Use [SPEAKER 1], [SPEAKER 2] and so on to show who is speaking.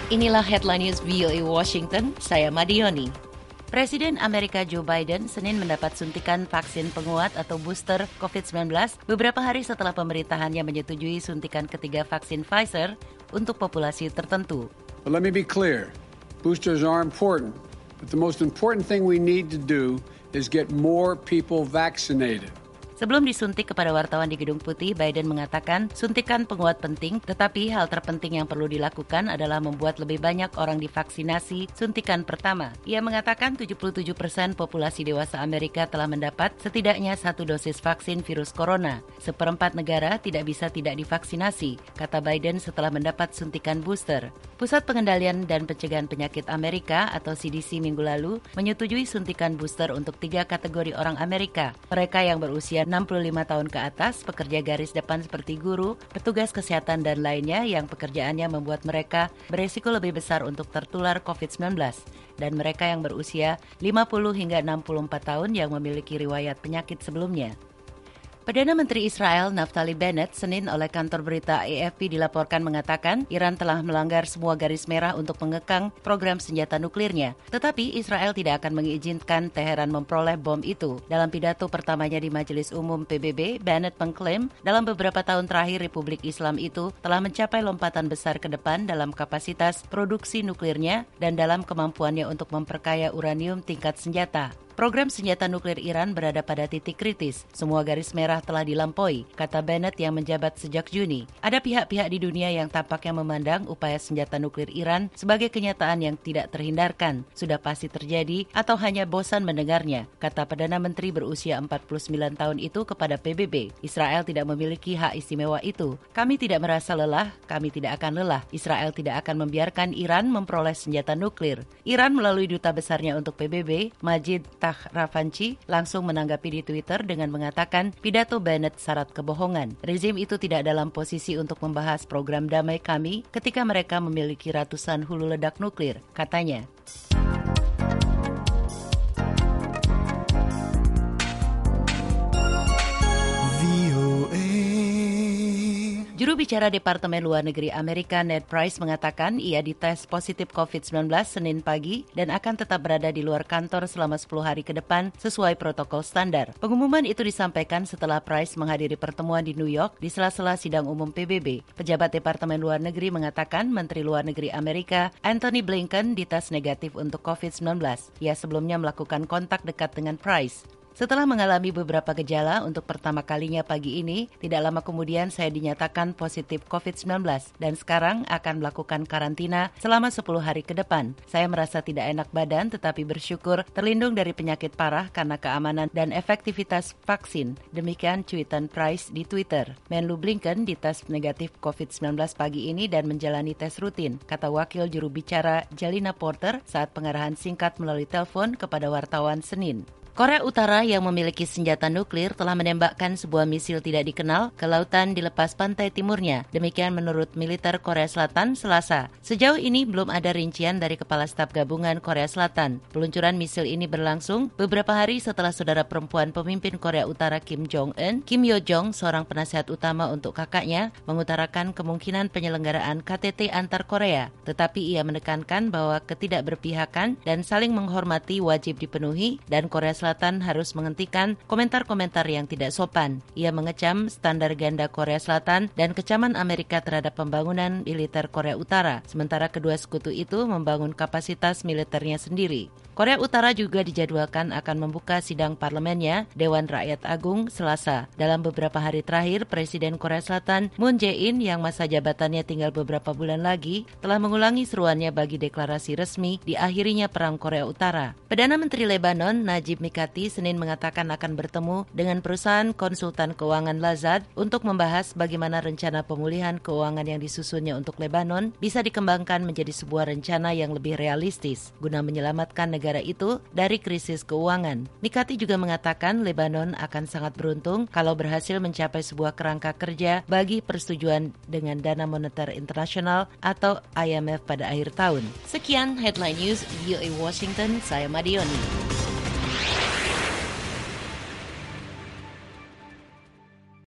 [SPEAKER 1] Inilah Headline News VOA Washington, saya Madioni. Presiden Amerika Joe Biden Senin mendapat suntikan vaksin penguat atau booster COVID-19 beberapa hari setelah pemerintahannya menyetujui suntikan ketiga vaksin Pfizer untuk populasi tertentu.
[SPEAKER 2] But let me be clear, boosters are important, but the most important thing we need to do is get more people vaccinated.
[SPEAKER 1] Sebelum disuntik kepada wartawan di Gedung Putih, Biden mengatakan suntikan penguat penting, tetapi hal terpenting yang perlu dilakukan adalah membuat lebih banyak orang divaksinasi suntikan pertama. Ia mengatakan 77% populasi dewasa Amerika telah mendapat setidaknya satu dosis vaksin virus corona. Seperempat negara tidak bisa tidak divaksinasi, kata Biden setelah mendapat suntikan booster. Pusat Pengendalian dan Pencegahan Penyakit Amerika atau CDC minggu lalu menyetujui suntikan booster untuk 3 kategori orang Amerika. Mereka yang berusia 65 tahun ke atas, pekerja garis depan seperti guru, petugas kesehatan dan lainnya yang pekerjaannya membuat mereka beresiko lebih besar untuk tertular COVID-19, dan mereka yang berusia 50 hingga 64 tahun yang memiliki riwayat penyakit sebelumnya. Perdana Menteri Israel Naftali Bennett Senin oleh kantor berita AFP dilaporkan mengatakan Iran telah melanggar semua garis merah untuk mengekang program senjata nuklirnya. Tetapi Israel tidak akan mengizinkan Teheran memperoleh bom itu. Dalam pidato pertamanya di Majelis Umum PBB, Bennett mengklaim dalam beberapa tahun terakhir Republik Islam itu telah mencapai lompatan besar ke depan dalam kapasitas produksi nuklirnya dan dalam kemampuannya untuk memperkaya uranium tingkat senjata. Program senjata nuklir Iran berada pada titik kritis. Semua garis merah telah dilampaui, kata Bennett yang menjabat sejak Juni. Ada pihak-pihak di dunia yang tampaknya memandang upaya senjata nuklir Iran sebagai kenyataan yang tidak terhindarkan, sudah pasti terjadi atau hanya bosan mendengarnya, kata Perdana Menteri berusia 49 tahun itu kepada PBB. Israel tidak memiliki hak istimewa itu. Kami tidak merasa lelah, kami tidak akan lelah. Israel tidak akan membiarkan Iran memperoleh senjata nuklir. Iran melalui duta besarnya untuk PBB, Majid Ravanchi langsung menanggapi di Twitter dengan mengatakan pidato Bennett syarat kebohongan. Rezim itu tidak dalam posisi untuk membahas program damai kami ketika mereka memiliki ratusan hulu ledak nuklir, katanya. Juru bicara Departemen Luar Negeri Amerika Ned Price mengatakan ia dites positif COVID-19 Senin pagi dan akan tetap berada di luar kantor selama 10 hari ke depan sesuai protokol standar. Pengumuman itu disampaikan setelah Price menghadiri pertemuan di New York di sela-sela sidang umum PBB. Pejabat Departemen Luar Negeri mengatakan Menteri Luar Negeri Amerika Antony Blinken dites negatif untuk COVID-19. Ia sebelumnya melakukan kontak dekat dengan Price. Setelah mengalami beberapa gejala untuk pertama kalinya pagi ini, tidak lama kemudian saya dinyatakan positif COVID-19 dan sekarang akan melakukan karantina selama 10 hari ke depan. Saya merasa tidak enak badan tetapi bersyukur terlindung dari penyakit parah karena keamanan dan efektivitas vaksin. Demikian cuitan Price di Twitter. Menlu Blinken dites negatif COVID-19 pagi ini dan menjalani tes rutin, kata wakil juru bicara Jalina Porter saat pengarahan singkat melalui telepon kepada wartawan Senin. Korea Utara yang memiliki senjata nuklir telah menembakkan sebuah misil tidak dikenal ke lautan di lepas pantai timurnya. Demikian menurut militer Korea Selatan Selasa. Sejauh ini belum ada rincian dari Kepala Staf Gabungan Korea Selatan. Peluncuran misil ini berlangsung beberapa hari setelah saudara perempuan pemimpin Korea Utara Kim Jong-un, Kim Yo-jong, seorang penasihat utama untuk kakaknya, mengutarakan kemungkinan penyelenggaraan KTT antar Korea. Tetapi ia menekankan bahwa ketidakberpihakan dan saling menghormati wajib dipenuhi dan Korea Selatan harus menghentikan komentar-komentar yang tidak sopan. Ia mengecam standar ganda Korea Selatan dan kecaman Amerika terhadap pembangunan militer Korea Utara, sementara kedua sekutu itu membangun kapasitas militernya sendiri. Korea Utara juga dijadwalkan akan membuka sidang parlemennya, Dewan Rakyat Agung, Selasa. Dalam beberapa hari terakhir, Presiden Korea Selatan Moon Jae-in yang masa jabatannya tinggal beberapa bulan lagi, telah mengulangi seruannya bagi deklarasi resmi diakhirinya Perang Korea Utara. Perdana Menteri Lebanon Najib Mikati Senin mengatakan akan bertemu dengan perusahaan konsultan keuangan Lazard untuk membahas bagaimana rencana pemulihan keuangan yang disusunnya untuk Lebanon bisa dikembangkan menjadi sebuah rencana yang lebih realistis guna menyelamatkan negara itu dari krisis keuangan. Mikati juga mengatakan Lebanon akan sangat beruntung kalau berhasil mencapai sebuah kerangka kerja bagi persetujuan dengan Dana Moneter Internasional atau IMF pada akhir tahun. Sekian Headline News VOA Washington, saya Madioni.